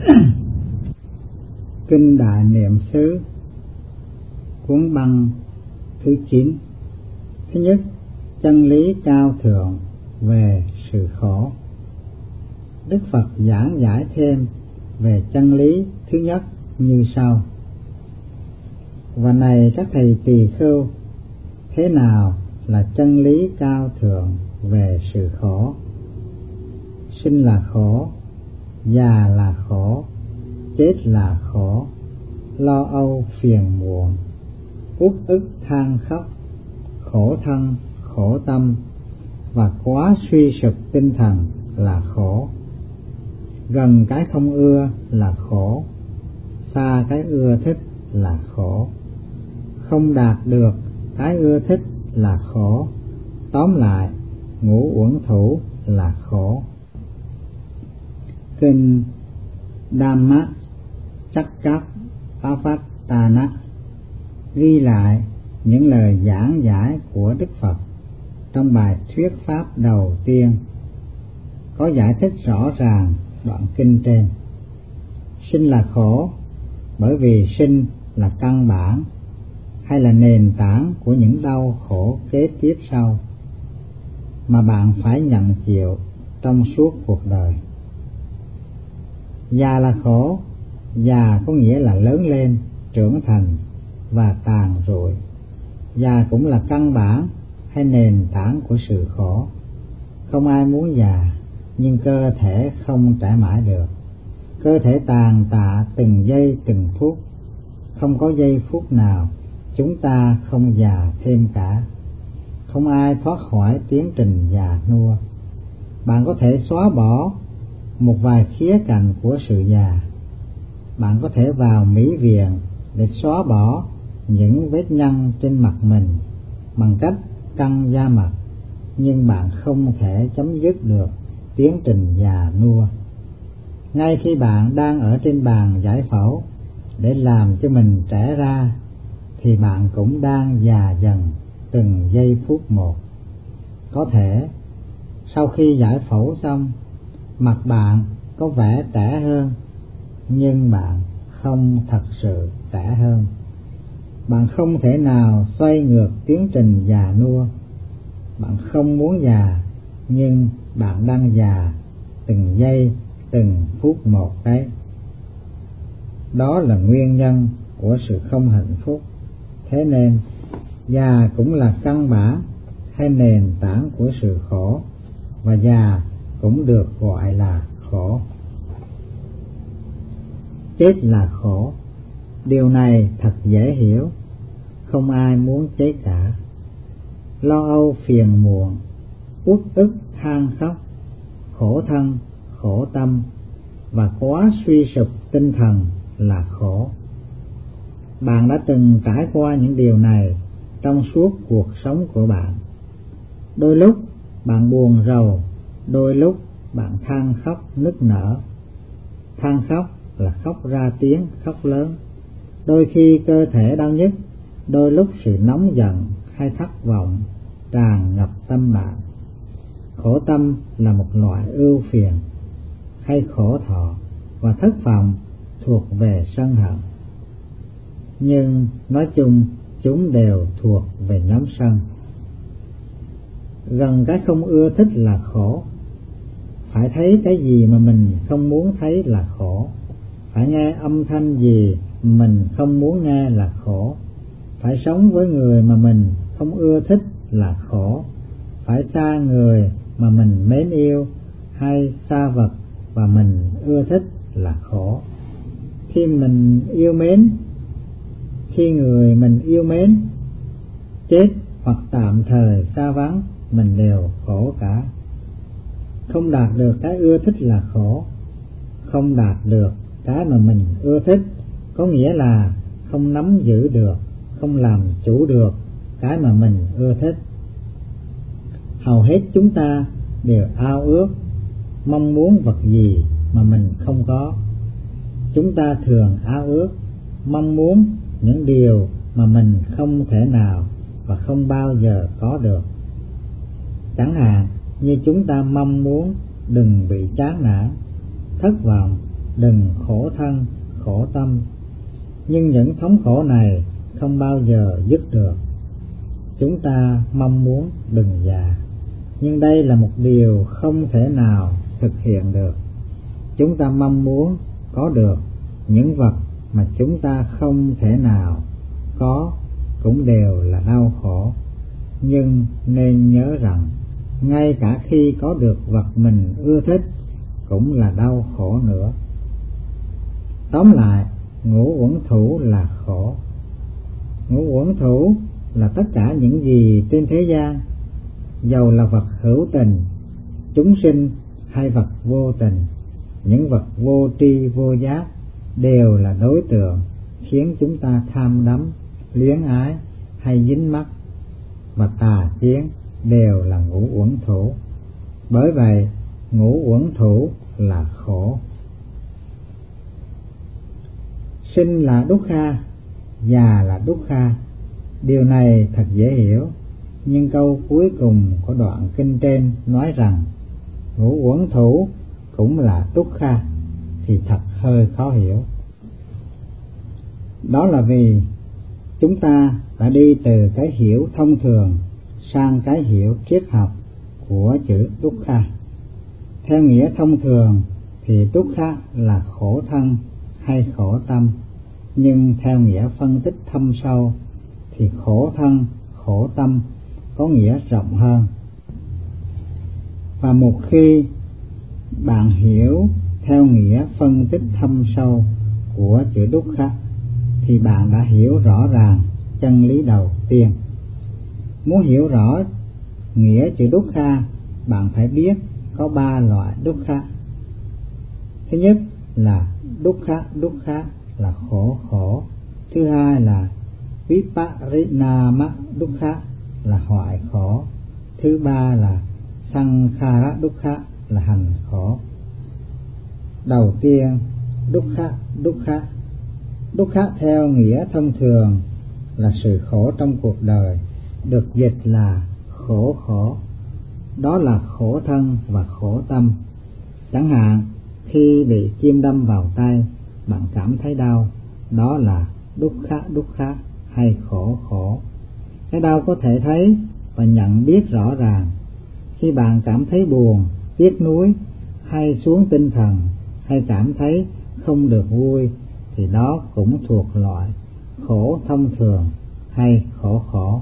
Kinh Đại Niệm xứ, cuốn băng thứ 9. Thứ nhất, chân lý cao thượng về sự khổ. Đức Phật giảng giải thêm về chân lý thứ nhất như sau: và này các thầy tỳ khưu, thế nào là chân lý cao thượng về sự khổ? Sinh là khổ, già là khổ, chết là khổ, lo âu phiền muộn, uất ức than khóc, khổ thân khổ tâm và quá suy sụp tinh thần là khổ. Gần cái không ưa là khổ, xa cái ưa thích là khổ, không đạt được cái ưa thích là khổ. Tóm lại, ngũ uẩn thủ là khổ. Kinh Dhamma Chakkappavattana ghi lại những lời giảng giải của Đức Phật trong bài thuyết pháp đầu tiên, có giải thích rõ ràng đoạn kinh trên. Sinh là khổ bởi vì sinh là căn bản hay là nền tảng của những đau khổ kế tiếp sau mà bạn phải nhận chịu trong suốt cuộc đời. Già là khổ, già có nghĩa là lớn lên, trưởng thành và tàn rụi. Già cũng là căn bản hay nền tảng của sự khổ. Không ai muốn già, nhưng cơ thể không trẻ mãi được. Cơ thể tàn tạ từng giây từng phút, không có giây phút nào chúng ta không già thêm cả. Không ai thoát khỏi tiến trình già nua. Bạn có thể xóa bỏ một vài khía cạnh của sự già. Bạn có thể vào mỹ viện để xóa bỏ những vết nhăn trên mặt mình bằng cách căng da mặt, nhưng bạn không thể chấm dứt được tiến trình già nua. Ngay khi bạn đang ở trên bàn giải phẫu để làm cho mình trẻ ra, thì bạn cũng đang già dần từng giây phút một. Có thể sau khi giải phẫu xong, mặt bạn có vẻ trẻ hơn, nhưng bạn không thật sự trẻ hơn. Bạn không thể nào xoay ngược tiến trình già nua. Bạn không muốn già, nhưng bạn đang già từng giây từng phút một đấy. Đó là nguyên nhân của sự không hạnh phúc. Thế nên già cũng là căn bản hay nền tảng của sự khổ, và già cũng được gọi là khổ. Chết là khổ. Điều này thật dễ hiểu. Không ai muốn chết cả. Lo âu phiền muộn, uất ức than khóc, khổ thân khổ tâm và quá suy sụp tinh thần là khổ. Bạn đã từng trải qua những điều này trong suốt cuộc sống của bạn. Đôi lúc bạn buồn rầu, đôi lúc bạn than khóc nức nở. Than khóc là khóc ra tiếng, khóc lớn. Đôi khi cơ thể đau nhức, đôi lúc sự nóng giận hay thất vọng tràn ngập tâm bạn. Khổ tâm là một loại ưu phiền hay khổ thọ, và thất vọng thuộc về sân hận. Nhưng nói chung chúng đều thuộc về nhóm sân. Gần cái không ưa thích là khổ. Phải thấy cái gì mà mình không muốn thấy là khổ. Phải nghe âm thanh gì mình không muốn nghe là khổ. Phải sống với người mà mình không ưa thích là khổ. Phải xa người mà mình mến yêu hay xa vật và mình ưa thích là khổ. Khi mình yêu mến, khi người mình yêu mến chết hoặc tạm thời xa vắng, mình đều khổ cả. Không đạt được cái ưa thích là khổ. Không đạt được cái mà mình ưa thích có nghĩa là không nắm giữ được, không làm chủ được cái mà mình ưa thích. Hầu hết chúng ta đều ao ước, mong muốn vật gì mà mình không có. Chúng ta thường ao ước, mong muốn những điều mà mình không thể nào và không bao giờ có được. Chẳng hạn như chúng ta mong muốn đừng bị chán nản, thất vọng đừng khổ thân, khổ tâm. Nhưng những thống khổ này không bao giờ dứt được. Chúng ta mong muốn đừng già, nhưng đây là một điều không thể nào thực hiện được. Chúng ta mong muốn có được những vật mà chúng ta không thể nào có cũng đều là đau khổ. Nhưng nên nhớ rằng ngay cả khi có được vật mình ưa thích cũng là đau khổ nữa. Tóm lại, ngũ uẩn thủ là khổ. Ngũ uẩn thủ là tất cả những gì trên thế gian, dầu là vật hữu tình, chúng sinh hay vật vô tình, những vật vô tri vô giác đều là đối tượng khiến chúng ta tham đắm, luyến ái hay dính mắc, và tà kiến đều là ngũ uẩn thủ. Bởi vậy, ngũ uẩn thủ là khổ. Sinh là dukkha, già là dukkha. Điều này thật dễ hiểu, nhưng câu cuối cùng của đoạn kinh trên nói rằng ngũ uẩn thủ cũng là dukkha thì thật hơi khó hiểu. Đó là vì chúng ta đã đi từ cái hiểu thông thường sang cái hiểu triết học của chữ dukkha. Theo nghĩa thông thường thì dukkha là khổ thân hay khổ tâm, nhưng theo nghĩa phân tích thâm sâu thì khổ thân, khổ tâm có nghĩa rộng hơn. Và một khi bạn hiểu theo nghĩa phân tích thâm sâu của chữ dukkha thì bạn đã hiểu rõ ràng chân lý đầu tiên. Muốn hiểu rõ nghĩa chữ dukkha, bạn phải biết có 3 loại dukkha. Thứ nhất là dukkha là khổ khổ. Thứ hai là viparinama dukkha là hoại khổ. Thứ ba là sankhara dukkha là hành khổ. Đầu tiên, dukkha theo nghĩa thông thường là sự khổ trong cuộc đời, được dịch là khổ khổ. Đó là khổ thân và khổ tâm. Chẳng hạn khi bị kim đâm vào tay, bạn cảm thấy đau, đó là dukkha hay khổ khổ. Cái đau có thể thấy và nhận biết rõ ràng. Khi bạn cảm thấy buồn, tiếc nuối hay xuống tinh thần hay cảm thấy không được vui thì đó cũng thuộc loại khổ thông thường hay khổ khổ.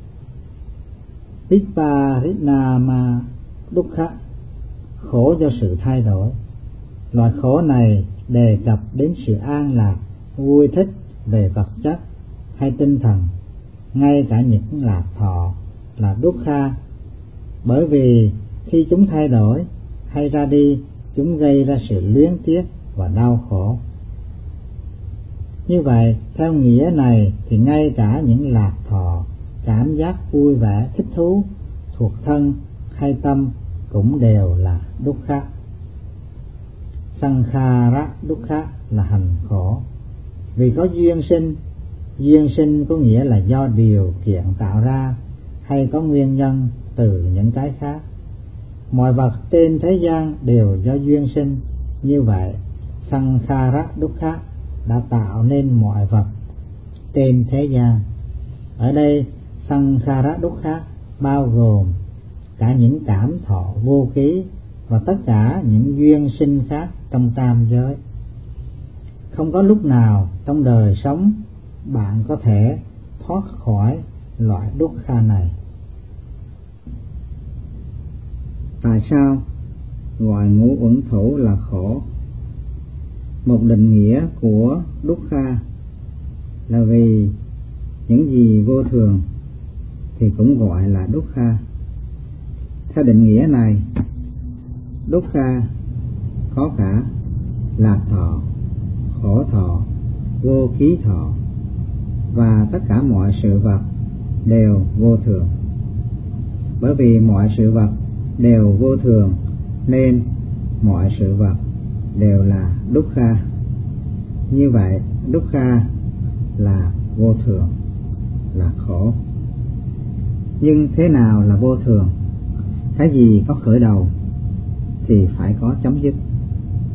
Viparinama dukkha, khổ do sự thay đổi. Loại khổ này đề cập đến sự an lạc, vui thích về vật chất hay tinh thần. Ngay cả những lạc thọ là dukkha, bởi vì khi chúng thay đổi hay ra đi, chúng gây ra sự luyến tiếc và đau khổ. Như vậy, theo nghĩa này thì ngay cả những lạc thọ, cảm giác vui vẻ, thích thú thuộc thân hay tâm cũng đều là dukkha. Sankhara dukkha là hành khổ. Vì có duyên sinh có nghĩa là do điều kiện tạo ra hay có nguyên nhân từ những cái khác. Mọi vật trên thế gian đều do duyên sinh. Như vậy, sankhara dukkha đã tạo nên mọi vật trên thế gian. Ở đây, sankhara dukkha bao gồm cả những cảm thọ vô ký và tất cả những duyên sinh khác trong tam giới. Không có lúc nào trong đời sống bạn có thể thoát khỏi loại dukkha này. Tại sao gọi ngũ uẩn thủ là khổ? Một định nghĩa của dukkha là vì những gì vô thường thì cũng gọi là dukkha. Theo định nghĩa này, dukkha có cả lạc thọ, khổ thọ, vô ký thọ và tất cả mọi sự vật đều vô thường. Bởi vì mọi sự vật đều vô thường nên mọi sự vật đều là dukkha. Như vậy, dukkha là vô thường, là khổ. Nhưng thế nào là vô thường? Cái gì có khởi đầu thì phải có chấm dứt.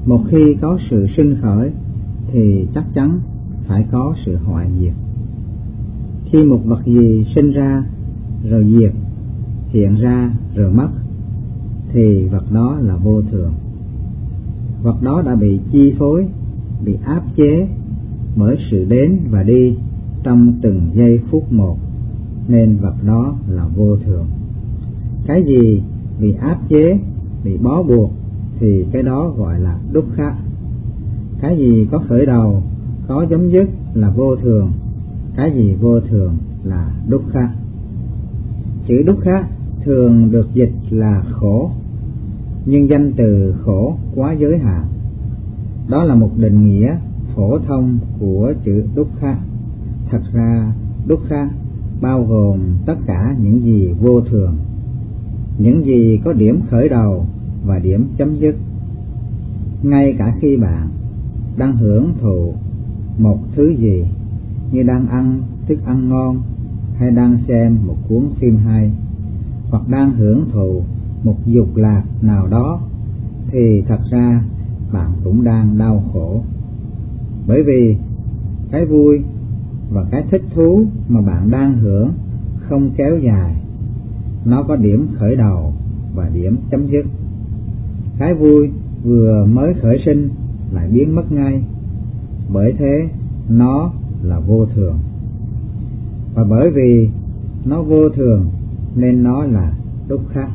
Một khi có sự sinh khởi thì chắc chắn phải có sự hoại diệt. Khi một vật gì sinh ra rồi diệt, hiện ra rồi mất, thì vật đó là vô thường. Vật đó đã bị chi phối, bị áp chế bởi sự đến và đi trong từng giây phút một, nên vật đó là vô thường. Cái gì bị áp chế, bị bó buộc thì cái đó gọi là dukkha. Cái gì có khởi đầu, có chấm dứt là vô thường. Cái gì vô thường là dukkha. Chữ dukkha thường được dịch là khổ, nhưng danh từ khổ quá giới hạn. Đó là một định nghĩa phổ thông của chữ dukkha. Thật ra dukkha bao gồm tất cả những gì vô thường, những gì có điểm khởi đầu và điểm chấm dứt. Ngay cả khi bạn đang hưởng thụ một thứ gì, như đang ăn thức ăn ngon, hay đang xem một cuốn phim hay, hoặc đang hưởng thụ một dục lạc nào đó, thì thật ra bạn cũng đang đau khổ. Bởi vì cái vui và cái thích thú mà bạn đang hưởng không kéo dài, nó có điểm khởi đầu và điểm chấm dứt. Cái vui vừa mới khởi sinh lại biến mất ngay, bởi thế nó là vô thường. Và bởi vì nó vô thường nên nó là dukkha.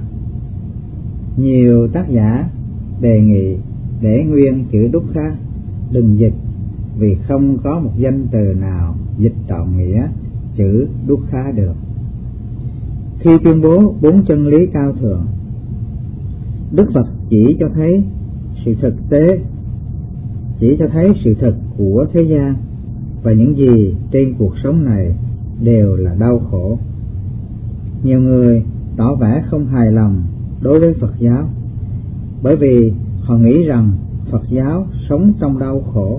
Nhiều tác giả đề nghị để nguyên chữ dukkha đừng dịch, vì không có một danh từ nào dịch trọn nghĩa chữ dukkha được. Khi tuyên bố 4 chân lý cao thượng, Đức Phật chỉ cho thấy sự thực tế, chỉ cho thấy sự thật của thế gian, và những gì trên cuộc sống này đều là đau khổ. Nhiều người tỏ vẻ không hài lòng đối với Phật giáo, bởi vì họ nghĩ rằng Phật giáo sống trong đau khổ.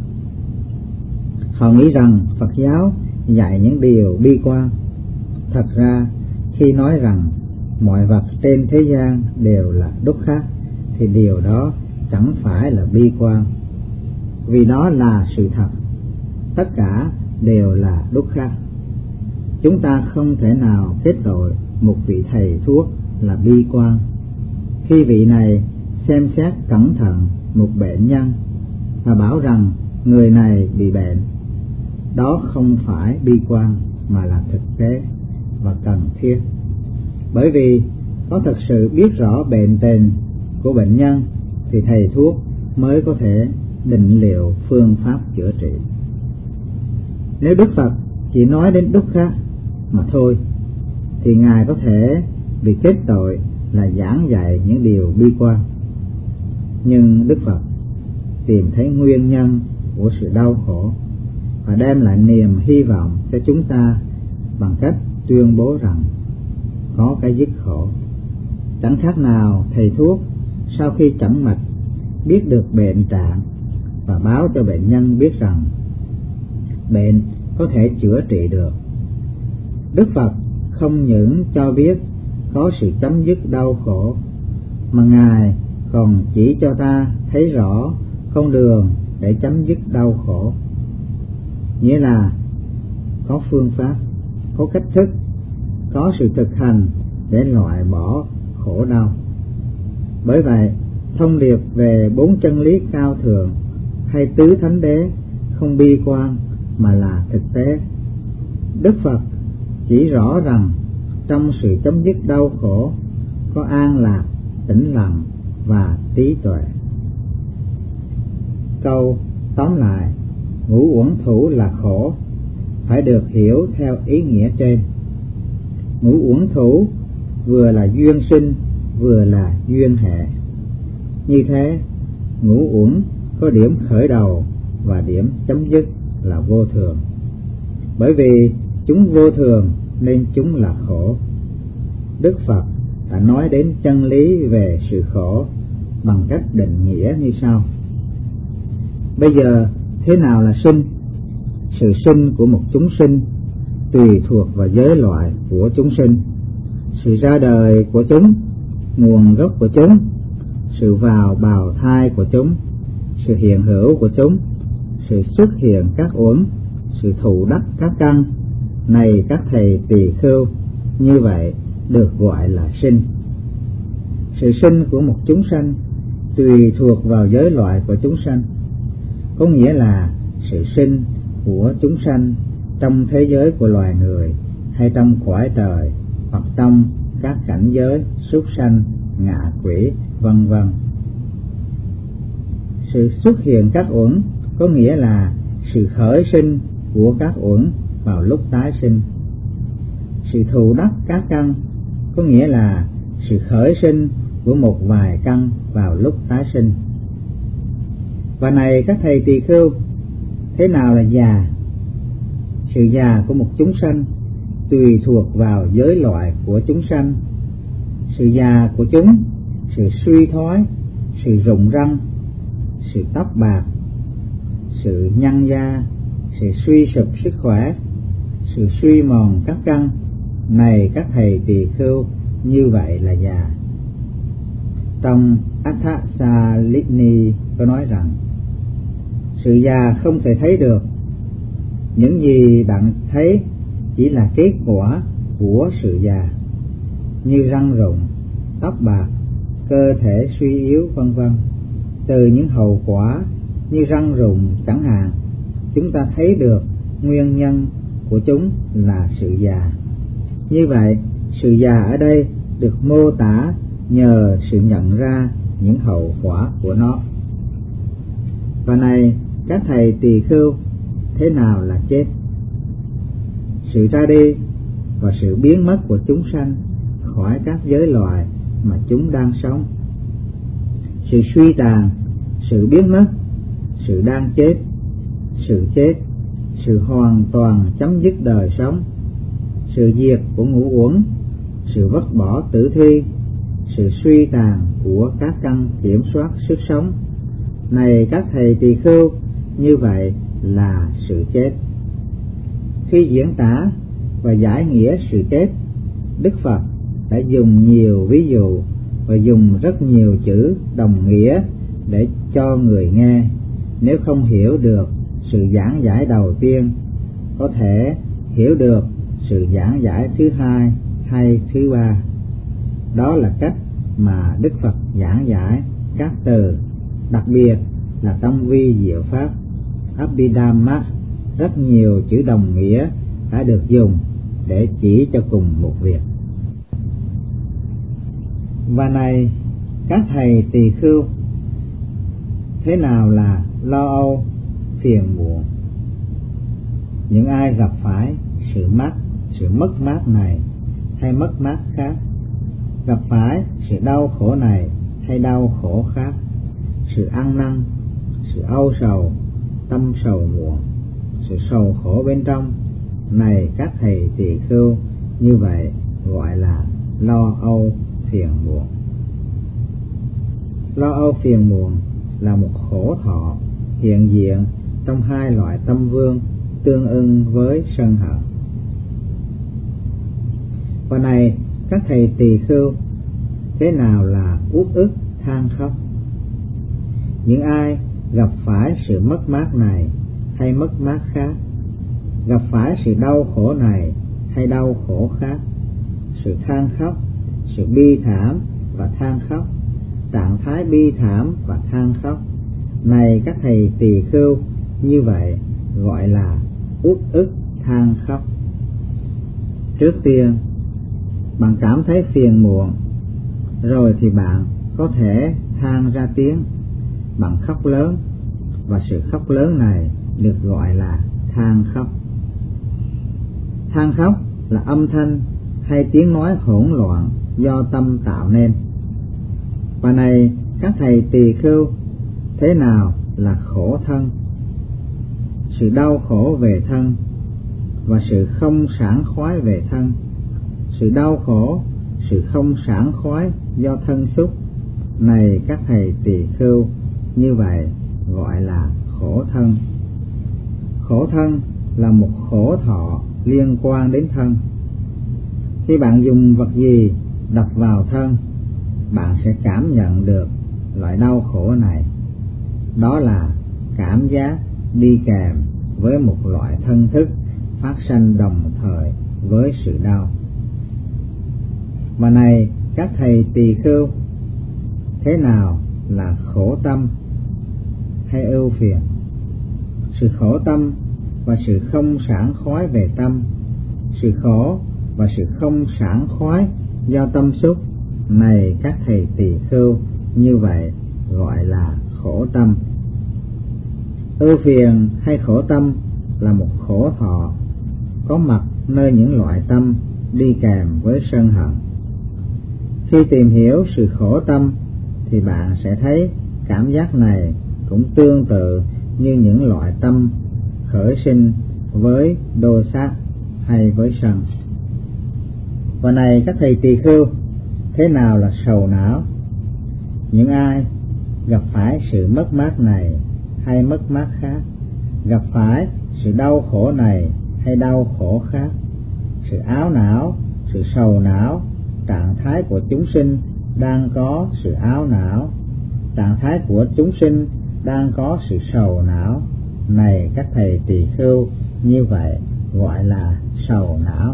Họ nghĩ rằng Phật giáo dạy những điều bi quan. Thật ra, khi nói rằng mọi vật trên thế gian đều là dukkha, thì điều đó chẳng phải là bi quan, vì đó là sự thật. Tất cả đều là dukkha. Chúng ta không thể nào kết tội một vị thầy thuốc là bi quan. Khi vị này xem xét cẩn thận một bệnh nhân và bảo rằng người này bị bệnh, đó không phải bi quan mà là thực tế và cần thiết. Bởi vì có thật sự biết rõ bệnh tình của bệnh nhân thì thầy thuốc mới có thể định liệu phương pháp chữa trị. Nếu Đức Phật chỉ nói đến dukkha mà thôi, thì Ngài có thể bị kết tội là giảng dạy những điều bi quan. Nhưng Đức Phật tìm thấy nguyên nhân của sự đau khổ và đem lại niềm hy vọng cho chúng ta bằng cách tuyên bố rằng có cái dứt khổ. Chẳng khác nào thầy thuốc sau khi chẩn mạch biết được bệnh trạng và báo cho bệnh nhân biết rằng bệnh có thể chữa trị được. Đức Phật không những cho biết có sự chấm dứt đau khổ, mà Ngài còn chỉ cho ta thấy rõ con đường để chấm dứt đau khổ. Nghĩa là có phương pháp, có cách thức, có sự thực hành để loại bỏ khổ đau. Bởi vậy, thông điệp về 4 chân lý cao thượng hay tứ thánh đế không bi quan mà là thực tế. Đức Phật chỉ rõ rằng trong sự chấm dứt đau khổ có an lạc, tĩnh lặng và trí tuệ. Câu tóm lại, ngũ uẩn thủ là khổ phải được hiểu theo ý nghĩa trên. Ngũ uẩn thủ vừa là duyên sinh vừa là duyên hệ. Như thế, ngũ uẩn có điểm khởi đầu và điểm chấm dứt là vô thường. Bởi vì chúng vô thường nên chúng là khổ. Đức Phật đã nói đến chân lý về sự khổ bằng cách định nghĩa như sau. Bây giờ, thế nào là sinh? Sự sinh của một chúng sinh tùy thuộc vào giới loại của chúng sinh, sự ra đời của chúng, nguồn gốc của chúng, sự vào bào thai của chúng, sự hiện hữu của chúng, sự xuất hiện các uẩn, sự thụ đắc các căn, này các thầy tỳ khưu, như vậy được gọi là sinh. Sự sinh của một chúng sanh tùy thuộc vào giới loại của chúng sanh, có nghĩa là sự sinh của chúng sanh trong thế giới của loài người, hay trong cõi trời, hoặc trong các cảnh giới súc sanh, ngạ quỷ, vân vân. Sự xuất hiện các uẩn có nghĩa là sự khởi sinh của các uẩn vào lúc tái sinh. Sự thụ đắc các căn có nghĩa là sự khởi sinh của một vài căn vào lúc tái sinh. Và này các thầy tỳ khưu, thế nào là già? Sự già của một chúng sanh tùy thuộc vào giới loại của chúng sanh. Sự già của chúng, sự suy thoái, sự rụng răng, sự tóc bạc, sự nhăn da, sự suy sụp sức khỏe, sự suy mòn các căn, này các thầy tỳ khưu, như vậy là già. Trong Athasalini có nói rằng sự già không thể thấy được. Những gì bạn thấy chỉ là kết quả của sự già, như răng rụng, tóc bạc, cơ thể suy yếu, vân vân. Từ những hậu quả như răng rụng chẳng hạn, chúng ta thấy được nguyên nhân của chúng là sự già. Như vậy, sự già ở đây được mô tả nhờ sự nhận ra những hậu quả của nó. Và này các thầy tỳ khưu, thế nào là chết? Sự ra đi và sự biến mất của chúng sanh khỏi các giới loài mà chúng đang sống. Sự suy tàn, sự biến mất, sự đang chết, sự chết, sự hoàn toàn chấm dứt đời sống, sự diệt của ngũ uẩn, sự vứt bỏ tử thi, sự suy tàn của các căn kiểm soát sức sống, này các thầy tỳ khưu, như vậy là sự chết. Khi diễn tả và giải nghĩa sự chết, Đức Phật đã dùng nhiều ví dụ và dùng rất nhiều chữ đồng nghĩa để cho người nghe, nếu không hiểu được sự giảng giải đầu tiên, có thể hiểu được sự giảng giải thứ hai hay thứ ba. Đó là cách mà Đức Phật giảng giải các từ, đặc biệt là trong vi diệu pháp Abhidhamma, rất nhiều chữ đồng nghĩa đã được dùng để chỉ cho cùng một việc. Và này các thầy tỳ khưu, thế nào là lo âu, phiền muộn? Những ai gặp phải sự mất mát này hay mất mát khác, gặp phải sự đau khổ này hay đau khổ khác, sự ăn năn, sự âu sầu, tâm sầu muộn, sự sầu khổ bên trong, này các thầy tỳ khưu, như vậy gọi là lo âu, phiền muộn. Lo âu phiền muộn là một khổ thọ hiện diện trong hai loại tâm vương tương ưng với sân hận. Và này các thầy tỳ khưu, thế nào là uất ức, than khóc? Những ai gặp phải sự mất mát này hay mất mát khác, gặp phải sự đau khổ này hay đau khổ khác, sự than khóc, sự bi thảm và than khóc, trạng thái bi thảm và than khóc, này các thầy tỳ khưu, như vậy gọi là uất ức, than khóc. Trước tiên, bạn cảm thấy phiền muộn, rồi thì bạn có thể than ra tiếng, bạn khóc lớn, và sự khóc lớn này được gọi là than khóc. Than khóc là âm thanh hay tiếng nói hỗn loạn do tâm tạo nên. Và này các thầy tỳ khưu, thế nào là khổ thân? Sự đau khổ về thân và sự không sảng khoái về thân, sự đau khổ, sự không sảng khoái do thân xúc, này các thầy tỳ khưu, như vậy gọi là khổ thân. Khổ thân là một khổ thọ liên quan đến thân. Khi bạn dùng vật gì đập vào thân, bạn sẽ cảm nhận được loại đau khổ này. đó là cảm giác đi kèm với một loại thân thức phát sanh đồng thời với sự đau. Và này các thầy tỳ khưu, thế nào là khổ tâm hay ưu phiền? Sự khổ tâm và sự không sảng khoái về tâm, sự khổ và sự không sảng khoái do tâm xúc, này các thầy tỳ khưu, như vậy gọi là khổ tâm. Ưu phiền hay khổ tâm là một khổ thọ có mặt nơi những loại tâm đi kèm với sân hận. Khi tìm hiểu sự khổ tâm thì bạn sẽ thấy cảm giác này cũng tương tự như những loại tâm khởi sinh với đô sát hay với sân. Và này các thầy tỳ khưu, thế nào là sầu não? Những ai gặp phải sự mất mát này hay mất mát khác, gặp phải sự đau khổ này hay đau khổ khác, sự áo não, sự sầu não, trạng thái của chúng sinh đang có sự áo não, trạng thái của chúng sinh đang có sự sầu não, này các thầy tỳ khưu, như vậy gọi là sầu não.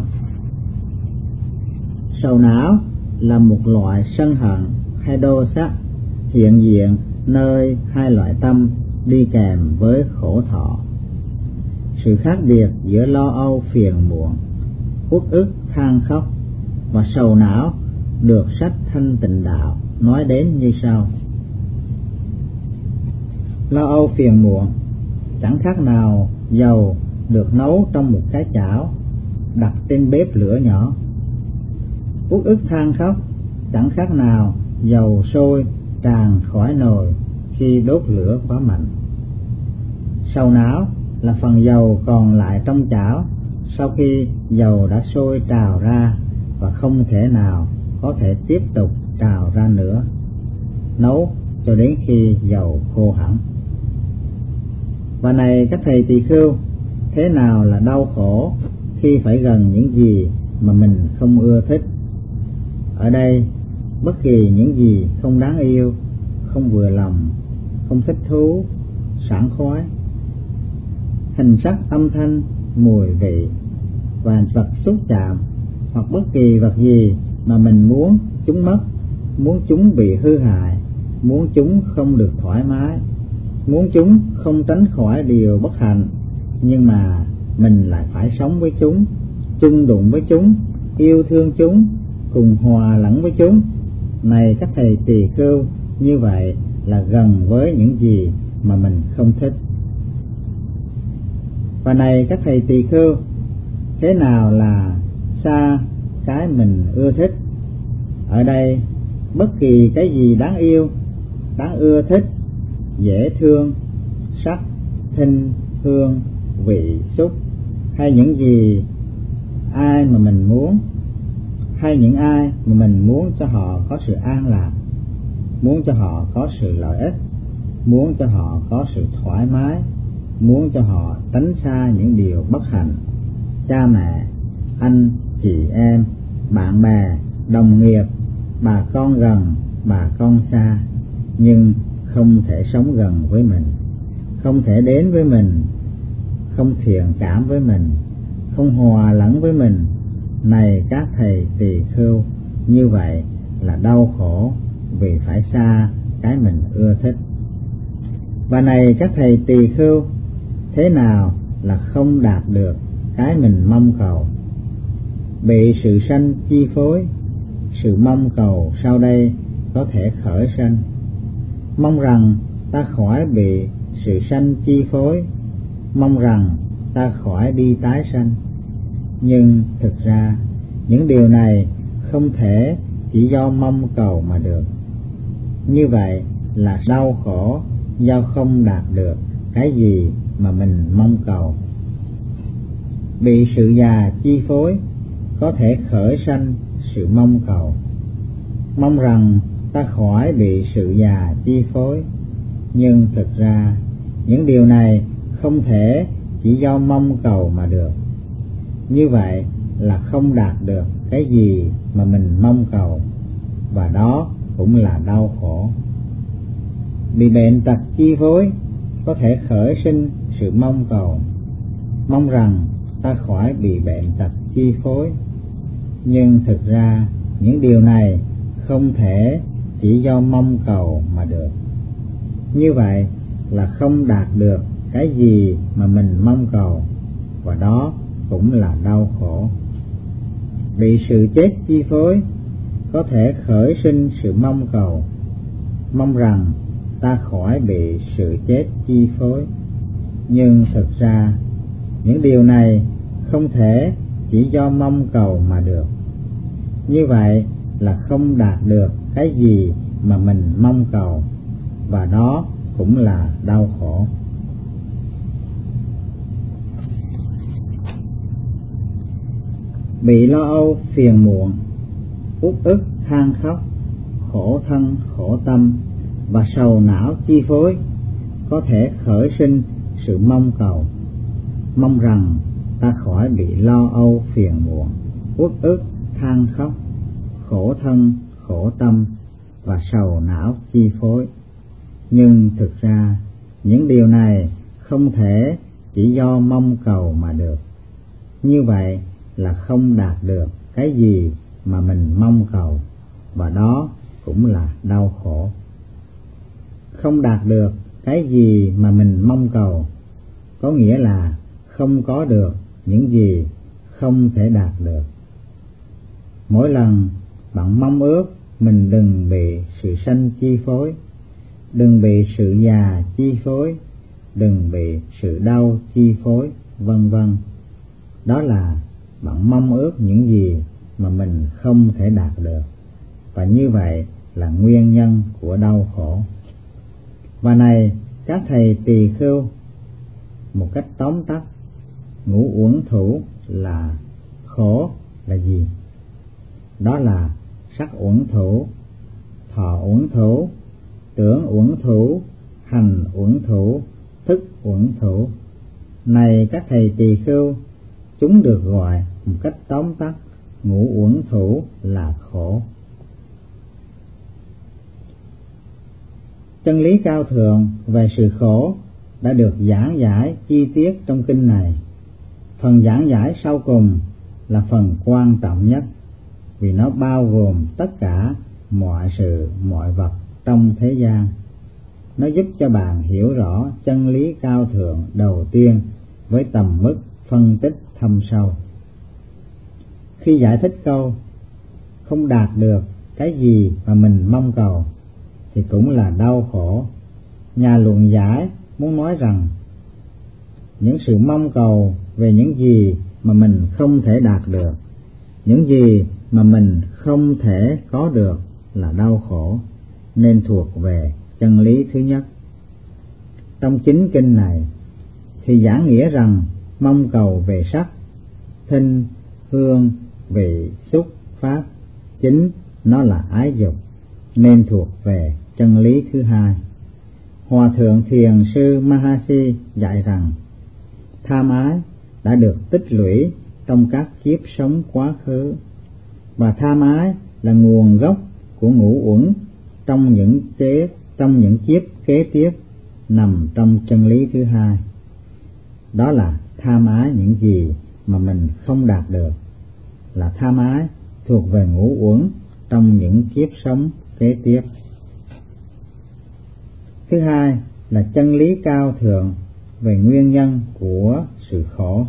Sầu não là một loại sân hận hay đô sắc hiện diện nơi hai loại tâm đi kèm với khổ thọ. Sự khác biệt giữa lo âu phiền muộn, uất ức than khóc và sầu não được sách Thanh Tịnh Đạo nói đến như sau. Lo âu phiền muộn chẳng khác nào dầu được nấu trong một cái chảo đặt trên bếp lửa nhỏ. Uất ức than khóc chẳng khác nào dầu sôi tràn khỏi nồi khi đốt lửa quá mạnh. Sầu não là phần dầu còn lại trong chảo sau khi dầu đã sôi trào ra và không thể nào có thể tiếp tục trào ra nữa, nấu cho đến khi dầu khô hẳn. Và này các thầy tỳ khưu, thế nào là đau khổ khi phải gần những gì mà mình không ưa thích? Ở đây, bất kỳ những gì không đáng yêu, không vừa lòng, không thích thú, sảng khoái, hình sắc, âm thanh, mùi vị và vật xúc chạm, hoặc bất kỳ vật gì mà mình muốn chúng mất, muốn chúng bị hư hại, muốn chúng không được thoải mái, muốn chúng không tránh khỏi điều bất hạnh, nhưng mà mình lại phải sống với chúng, chung đụng với chúng, yêu thương chúng, cùng hòa lẫn với chúng. Này các thầy tỳ khưu, như vậy là gần với những gì mà mình không thích. Và này các thầy tỳ khưu, thế nào là xa cái mình ưa thích? Ở đây, bất kỳ cái gì đáng yêu, đáng ưa thích, dễ thương, sắc, thinh, hương, vị, xúc, hay những gì ai mà mình muốn, hay những ai mà mình muốn cho họ có sự an lạc, muốn cho họ có sự lợi ích, muốn cho họ có sự thoải mái, muốn cho họ tránh xa những điều bất hạnh, cha mẹ, anh, chị em, bạn bè, đồng nghiệp, bà con gần, bà con xa, nhưng không thể sống gần với mình, không thể đến với mình, không thiện cảm với mình, không hòa lẫn với mình. Này các thầy tỳ khưu, như vậy là đau khổ vì phải xa cái mình ưa thích. Và này các thầy tỳ khưu, thế nào là không đạt được cái mình mong cầu? Bị sự sanh chi phối, sự mong cầu sau đây có thể khởi sanh. Mong rằng ta khỏi bị sự sanh chi phối, mong rằng ta khỏi đi tái sanh. Nhưng thực ra những điều này không thể chỉ do mong cầu mà được. Như vậy là đau khổ do không đạt được cái gì mà mình mong cầu. Bị sự già chi phối có thể khởi sanh sự mong cầu. Mong rằng ta khỏi bị sự già chi phối, nhưng thực ra những điều này không thể chỉ do mong cầu mà được. Như vậy là không đạt được cái gì mà mình mong cầu, và đó cũng là đau khổ. Bị bệnh tật chi phối có thể khởi sinh sự mong cầu, mong rằng ta khỏi bị bệnh tật chi phối. Nhưng thực ra những điều này không thể chỉ do mong cầu mà được. Như vậy là không đạt được cái gì mà mình mong cầu, và đó cũng là đau khổ. Bị sự chết chi phối có thể khởi sinh sự mong cầu, mong rằng ta khỏi bị sự chết chi phối. Nhưng thực ra những điều này không thể chỉ do mong cầu mà được. Như vậy là không đạt được cái gì mà mình mong cầu, và đó cũng là đau khổ. Bị lo âu phiền muộn, uất ức than khóc, khổ thân khổ tâm và sầu não chi phối có thể khởi sinh sự mong cầu, mong rằng ta khỏi bị lo âu phiền muộn, uất ức than khóc, khổ thân khổ tâm và sầu não chi phối. Nhưng thực ra những điều này không thể chỉ do mong cầu mà được. Như vậy là không đạt được cái gì mà mình mong cầu, và đó cũng là đau khổ. Không đạt được cái gì mà mình mong cầu có nghĩa là không có được những gì không thể đạt được. Mỗi lần bạn mong ước mình đừng bị sự sanh chi phối, đừng bị sự già chi phối, đừng bị sự đau chi phối, vân vân, đó là bạn mong ước những gì mà mình không thể đạt được, và như vậy là nguyên nhân của đau khổ. Và này các thầy tỳ khưu, một cách tóm tắt, ngũ uẩn thủ là khổ là gì? Đó là sắc uẩn thủ, thọ uẩn thủ, tưởng uẩn thủ, hành uẩn thủ, thức uẩn thủ. Này các thầy tỳ khưu, chúng được gọi một cách tóm tắt ngũ uẩn thủ là khổ. Chân lý cao thượng về sự khổ đã được giảng giải chi tiết trong kinh này. Phần giảng giải sau cùng là phần quan trọng nhất, vì nó bao gồm tất cả mọi sự mọi vật trong thế gian. Nó giúp cho bạn hiểu rõ chân lý cao thượng đầu tiên với tầm mức phân tích thâm sâu. Khi giải thích câu không đạt được cái gì mà mình mong cầu thì cũng là đau khổ, nhà luận giải muốn nói rằng những sự mong cầu về những gì mà mình không thể đạt được, những gì mà mình không thể có được là đau khổ, nên thuộc về chân lý thứ nhất. Trong chính kinh này thì giảng nghĩa rằng mong cầu về sắc, thinh, hương, vị, xúc, pháp, chính nó là ái dục, nên thuộc về chân lý thứ hai. Hòa thượng Thiền sư Mahasi dạy rằng tham ái đã được tích lũy trong các kiếp sống quá khứ, và tham ái là nguồn gốc của ngũ uẩn trong những kiếp kế tiếp, nằm trong chân lý thứ hai. Đó là tham ái những gì mà mình không đạt được, là tham ái thuộc về ngũ uẩn trong những kiếp sống kế tiếp. Thứ hai là chân lý cao thượng về nguyên nhân của sự khổ.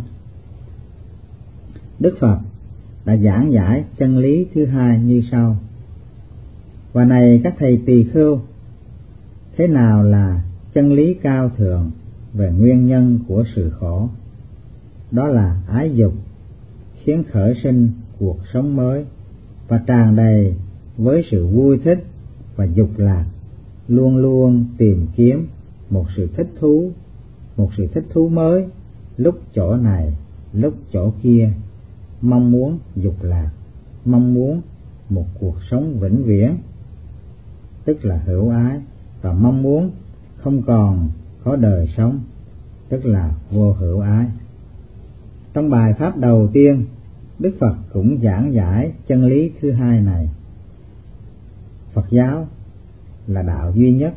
Đức Phật đã giảng giải chân lý thứ hai như sau: và này các thầy tỳ khưu, thế nào là chân lý cao thượng về nguyên nhân của sự khổ? Đó là ái dục khiến khởi sinh cuộc sống mới và tràn đầy với sự vui thích và dục lạc, luôn luôn tìm kiếm một sự thích thú mới, lúc chỗ này lúc chỗ kia, mong muốn dục lạc, mong muốn một cuộc sống vĩnh viễn, tức là hữu ái, và mong muốn không còn có đời sống, tức là vô hữu ái. Trong bài pháp đầu tiên, Đức Phật cũng giảng giải chân lý thứ hai này. Phật giáo là đạo duy nhất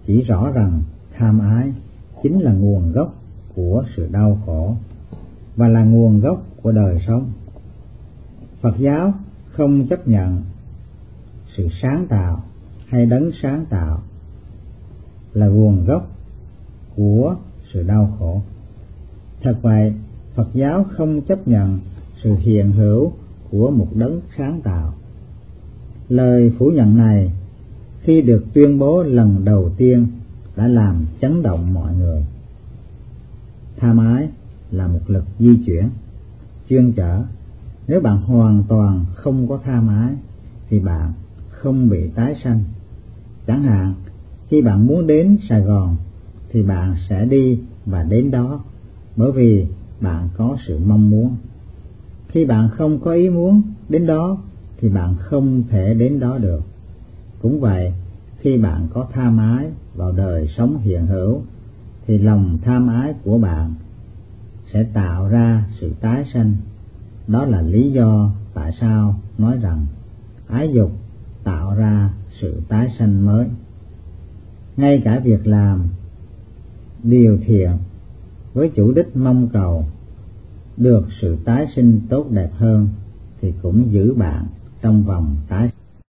chỉ rõ rằng tham ái chính là nguồn gốc của sự đau khổ và là nguồn gốc của đời sống. Phật giáo không chấp nhận sự sáng tạo hay đấng sáng tạo là nguồn gốc của sự đau khổ. Thật vậy, Phật giáo không chấp nhận sự hiện hữu của một đấng sáng tạo. Lời phủ nhận này khi được tuyên bố lần đầu tiên đã làm chấn động mọi người. Tham ái là một lực di chuyển, chuyên chở. Nếu bạn hoàn toàn không có tham ái thì bạn không bị tái sanh. Chẳng hạn, khi bạn muốn đến Sài Gòn thì bạn sẽ đi và đến đó bởi vì bạn có sự mong muốn. Khi bạn không có ý muốn đến đó thì bạn không thể đến đó được. Cũng vậy, khi bạn có tham ái vào đời sống hiện hữu thì lòng tham ái của bạn sẽ tạo ra sự tái sanh. Đó là lý do tại sao nói rằng ái dục tạo ra sự tái sanh mới. Ngay cả việc làm điều thiện với chủ đích mong cầu được sự tái sinh tốt đẹp hơn thì cũng giữ bạn trong vòng tái sinh.